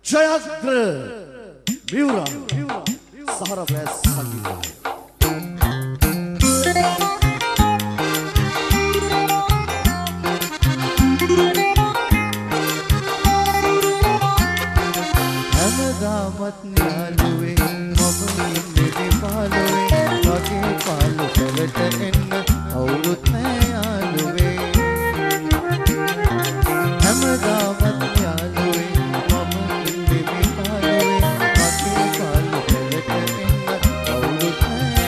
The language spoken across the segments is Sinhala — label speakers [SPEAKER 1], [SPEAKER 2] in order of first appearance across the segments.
[SPEAKER 1] ජයග්‍ර මියුරා සහර බ්‍රෑස් සංගීතය
[SPEAKER 2] හැමදාමත් යාළුවේ මම ඉන්නේ පාළුවේ වගේ පාළු පෙළට එන්න අවුරුත් නෑ යාළුවේ හැමදාමත් යාළුවේ මම ඉන්නේ පාළුවේ වගේ පාළු පෙළට එන්න අවුරුත් නෑ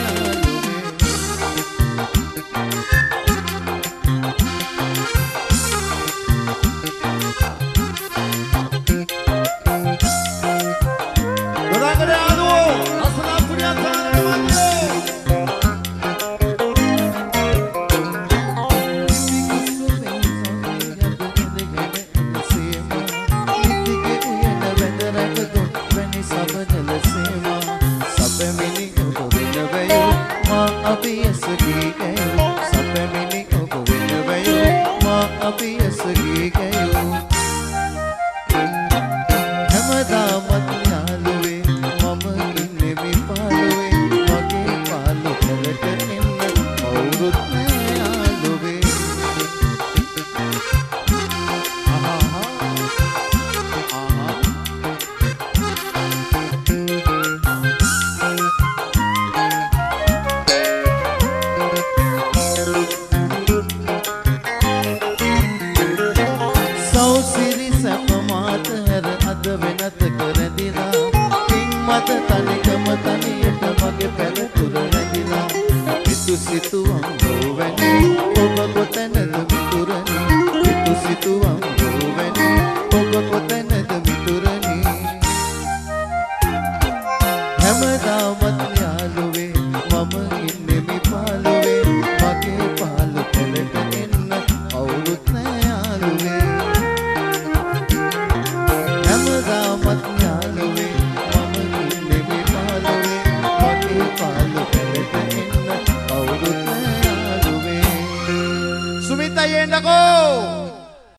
[SPEAKER 1] Ako!